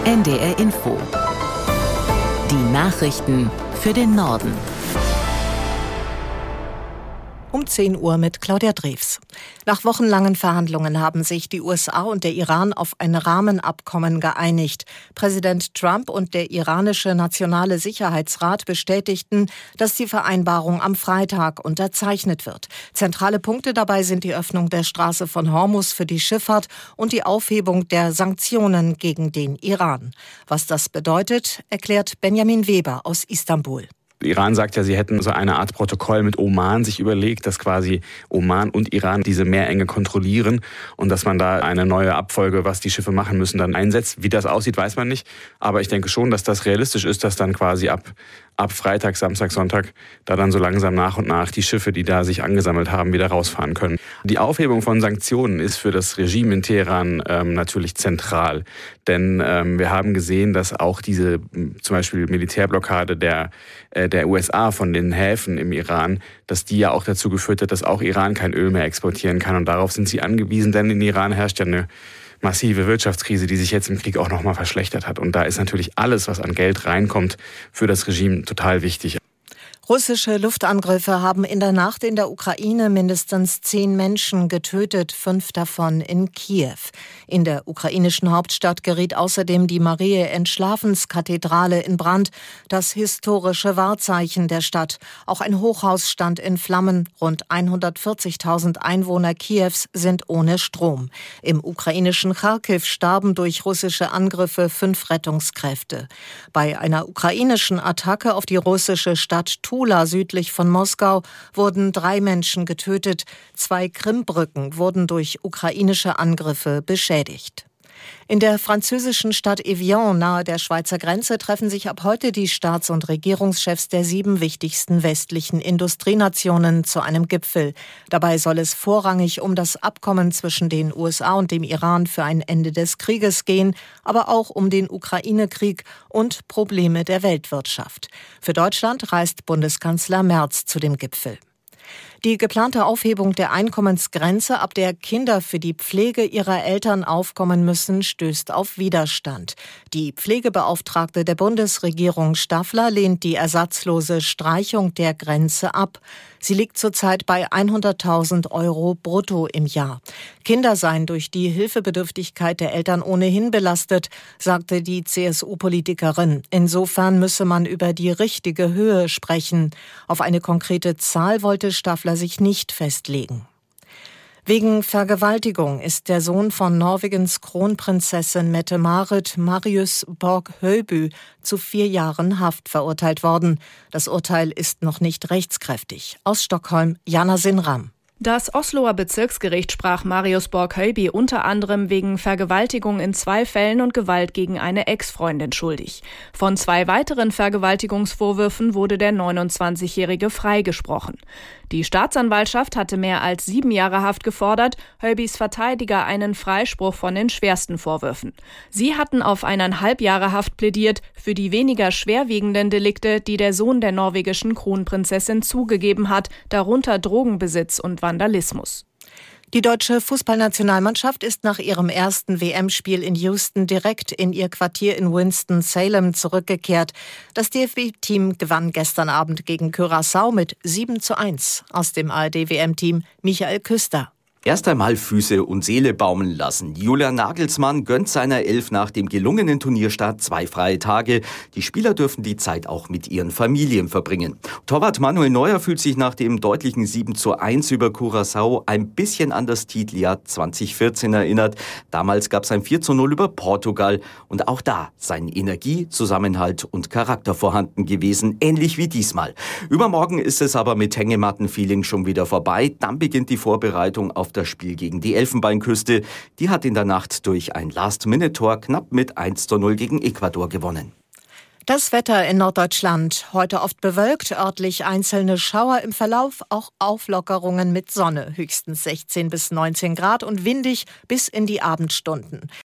NDR Info. Die Nachrichten für den Norden. Um 10 Uhr mit Claudia Drews. Nach wochenlangen Verhandlungen haben sich die USA und der Iran auf ein Rahmenabkommen geeinigt. Präsident Trump und der iranische Nationale Sicherheitsrat bestätigten, dass die Vereinbarung am Freitag unterzeichnet wird. Zentrale Punkte dabei sind die Öffnung der Straße von Hormuz für die Schifffahrt und die Aufhebung der Sanktionen gegen den Iran. Was das bedeutet, erklärt Benjamin Weber aus Istanbul. Iran sagt ja, sie hätten so eine Art Protokoll mit Oman sich überlegt, dass quasi Oman und Iran diese Meerenge kontrollieren und dass man da eine neue Abfolge, was die Schiffe machen müssen, dann einsetzt. Wie das aussieht, weiß man nicht. Aber ich denke schon, dass das realistisch ist, dass dann quasi ab Freitag, Samstag, Sonntag da dann so langsam nach und nach die Schiffe, die da sich angesammelt haben, wieder rausfahren können. Die Aufhebung von Sanktionen ist für das Regime in Teheran natürlich zentral. Denn wir haben gesehen, dass auch diese zum Beispiel Militärblockade der USA von den Häfen im Iran, dass die ja auch dazu geführt hat, dass auch Iran kein Öl mehr exportieren kann. Und darauf sind sie angewiesen, denn in Iran herrscht ja eine massive Wirtschaftskrise, die sich jetzt im Krieg auch nochmal verschlechtert hat. Und da ist natürlich alles, was an Geld reinkommt, für das Regime total wichtig. Russische Luftangriffe haben in der Nacht in der Ukraine mindestens 10 Menschen getötet, 5 davon in Kiew. In der ukrainischen Hauptstadt geriet außerdem die Mariä-Entschlafenskathedrale in Brand, das historische Wahrzeichen der Stadt. Auch ein Hochhaus stand in Flammen. Rund 140.000 Einwohner Kiews sind ohne Strom. Im ukrainischen Charkiw starben durch russische Angriffe 5 Rettungskräfte. Bei einer ukrainischen Attacke auf die russische Stadt Tula südlich von Moskau wurden 3 Menschen getötet. 2 Krimbrücken wurden durch ukrainische Angriffe beschädigt. In der französischen Stadt Evian nahe der Schweizer Grenze treffen sich ab heute die Staats- und Regierungschefs der 7 wichtigsten westlichen Industrienationen zu einem Gipfel. Dabei soll es vorrangig um das Abkommen zwischen den USA und dem Iran für ein Ende des Krieges gehen, aber auch um den Ukraine-Krieg und Probleme der Weltwirtschaft. Für Deutschland reist Bundeskanzler Merz zu dem Gipfel. Die geplante Aufhebung der Einkommensgrenze, ab der Kinder für die Pflege ihrer Eltern aufkommen müssen, stößt auf Widerstand. Die Pflegebeauftragte der Bundesregierung Staffler lehnt die ersatzlose Streichung der Grenze ab. Sie liegt zurzeit bei 100.000 € brutto im Jahr. Kinder seien durch die Hilfebedürftigkeit der Eltern ohnehin belastet, sagte die CSU-Politikerin. Insofern müsse man über die richtige Höhe sprechen. Auf eine konkrete Zahl wollte Staffler sich nicht festlegen. Wegen Vergewaltigung ist der Sohn von Norwegens Kronprinzessin Mette-Marit, Marius Borg-Høiby, zu 4 Jahren Haft verurteilt worden. Das Urteil ist noch nicht rechtskräftig. Aus Stockholm, Jana Sinram. Das Osloer Bezirksgericht sprach Marius Borg-Høiby unter anderem wegen Vergewaltigung in 2 Fällen und Gewalt gegen eine Ex-Freundin schuldig. Von 2 weiteren Vergewaltigungsvorwürfen wurde der 29-Jährige freigesprochen. Die Staatsanwaltschaft hatte mehr als 7 Jahre Haft gefordert, Høibys Verteidiger einen Freispruch von den schwersten Vorwürfen. Sie hatten auf 1,5 Jahre Haft plädiert für die weniger schwerwiegenden Delikte, die der Sohn der norwegischen Kronprinzessin zugegeben hat, darunter Drogenbesitz und Vandalismus. Die deutsche Fußballnationalmannschaft ist nach ihrem ersten WM-Spiel in Houston direkt in ihr Quartier in Winston-Salem zurückgekehrt. Das DFB-Team gewann gestern Abend gegen Curaçao mit 7:1. Aus dem ARD-WM-Team Michael Küster. Erst einmal Füße und Seele baumeln lassen. Julian Nagelsmann gönnt seiner Elf nach dem gelungenen Turnierstart 2 freie Tage. Die Spieler dürfen die Zeit auch mit ihren Familien verbringen. Torwart Manuel Neuer fühlt sich nach dem deutlichen 7:1 über Curaçao ein bisschen an das Titeljahr 2014 erinnert. Damals gab es ein 4:0 über Portugal und auch da seien Energie, Zusammenhalt und Charakter vorhanden gewesen, ähnlich wie diesmal. Übermorgen ist es aber mit Hängematten-Feeling schon wieder vorbei. Dann beginnt die Vorbereitung auf das Spiel gegen die Elfenbeinküste. Die hat in der Nacht durch ein Last-Minute-Tor knapp mit 1:0 gegen Ecuador gewonnen. Das Wetter in Norddeutschland. Heute oft bewölkt, örtlich einzelne Schauer, im Verlauf auch Auflockerungen mit Sonne. Höchstens 16 bis 19 Grad und windig bis in die Abendstunden.